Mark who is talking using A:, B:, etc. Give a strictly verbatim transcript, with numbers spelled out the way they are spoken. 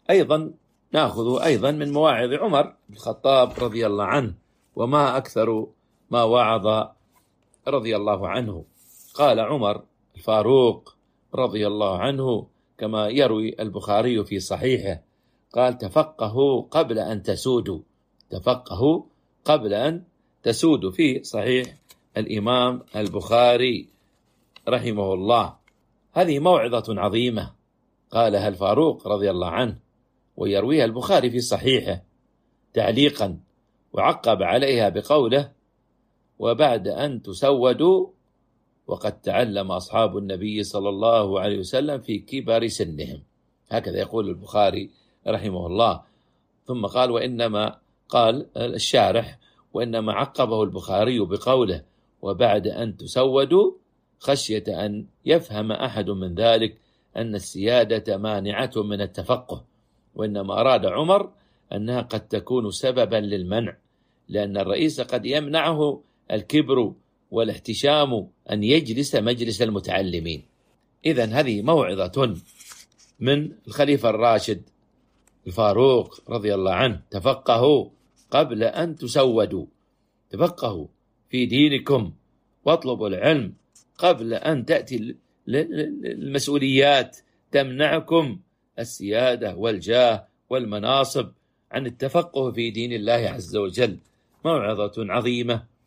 A: أيضا نأخذ أيضا من مواعظ عمر بن الخطاب رضي الله عنه، وما أكثر ما وعظ رضي الله عنه. قال عمر الفاروق رضي الله عنه كما يروي البخاري في صحيحه، قال: تفقهوا قبل أن تسودوا. تفقهوا قبل أن تسودوا، في صحيح الإمام البخاري رحمه الله. هذه موعظة عظيمة قالها الفاروق رضي الله عنه، ويرويها البخاري في صحيحه تعليقا، وعقب عليها بقوله: وبعد أن تسودوا وقد تعلم أصحاب النبي صلى الله عليه وسلم في كبر سنهم. هكذا يقول البخاري رحمه الله. ثم قال: وإنما قال الشارح: وإنما عقبه البخاري بقوله: وبعد أن تسودوا، خشية أن يفهم أحد من ذلك أن السيادة مانعة من التفقه، وإنما أراد عمر أنها قد تكون سببا للمنع، لأن الرئيس قد يمنعه الكبر والاحتشام أن يجلس مجلس المتعلمين. إذن هذه موعظة من الخليفة الراشد الفاروق رضي الله عنه: تفقهوا قبل أن تسودوا. تفقهوا في دينكم واطلبوا العلم قبل أن تأتي المسؤوليات تمنعكم السيادة والجاه والمناصب عن التفقه في دين الله عز وجل. موعظة عظيمة